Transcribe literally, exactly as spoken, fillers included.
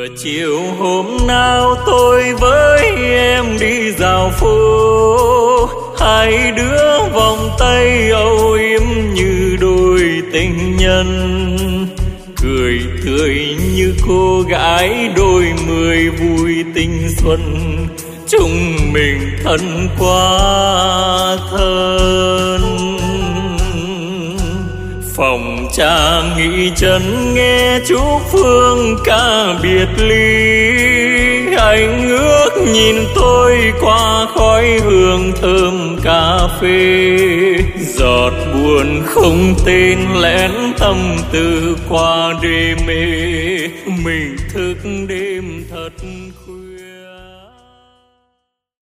Chiều hôm nào tôi với em đi dạo phố, hai đứa vòng tay âu yếm như đôi tình nhân, cười tươi như cô gái đôi mươi vui tình xuân, chúng mình thân quá thân. Phòng cha nghỉ chân nghe chú Phương ca biệt ly, anh ước nhìn tôi qua khói hương thơm cà phê, giọt buồn không tên lén tâm tư qua đêm mê, mình thức đêm thật